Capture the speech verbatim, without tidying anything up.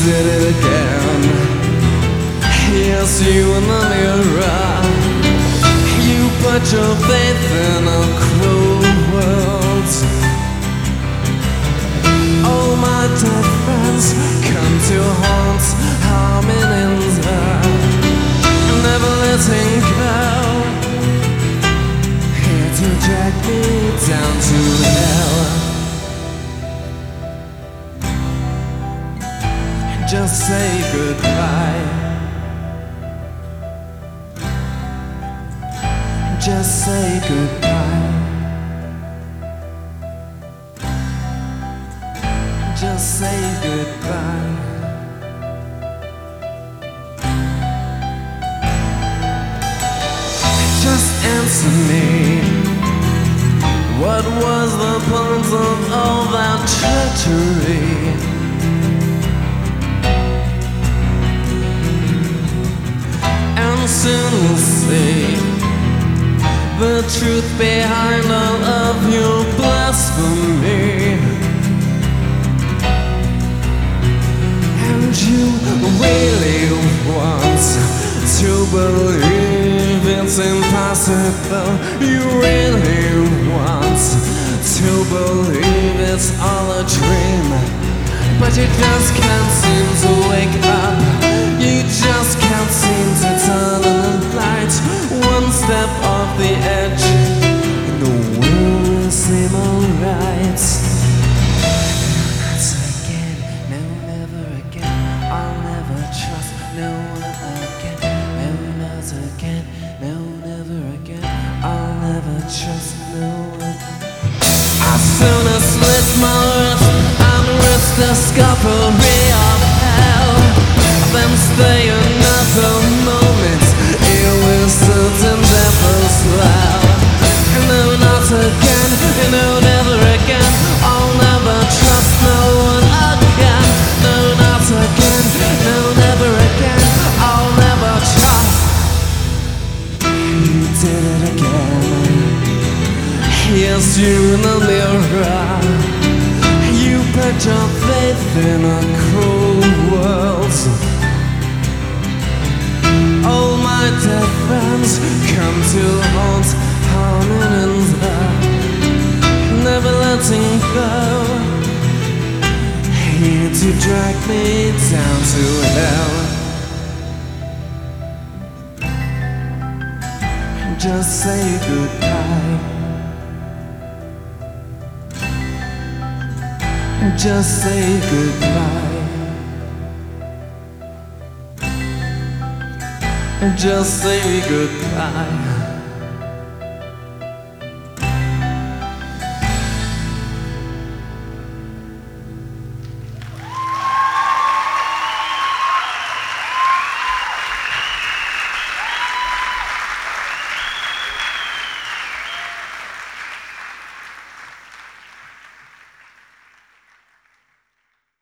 did it again. Yes, you in the mirror. You put your faith in a cruel world. All my dead friends come to haunt, harming in there, never letting go. Here to drag me down to hell. Just say goodbye. Just say goodbye. Just say goodbye. Just answer me. What was the point of all that treachery? And soon we'll see the truth behind all of your blasphemy. And you really want to believe it's impossible. You really want to believe it's all a dream, but you just can't seem to wake up. You just can't seem to turn on the light. One step off the edge and the world will seem alright. Not again, no, never again. I'll never trust no one again. No, not again, no, never again. I'll never trust no one. As soon as slit my wrist and risk the discovery of hell, then stay another moment. It will certain death as well. No, not again, no, never again. I'll never trust no one again. No, not again, no, never again. I'll never trust. You did it again. Yes, you in the mirror. You put your faith in a cruel world. All my dead friends come to haunt, harming in there, never letting go. Here to drag me down to hell. Just say goodbye. Just say goodbye. Just say goodbye.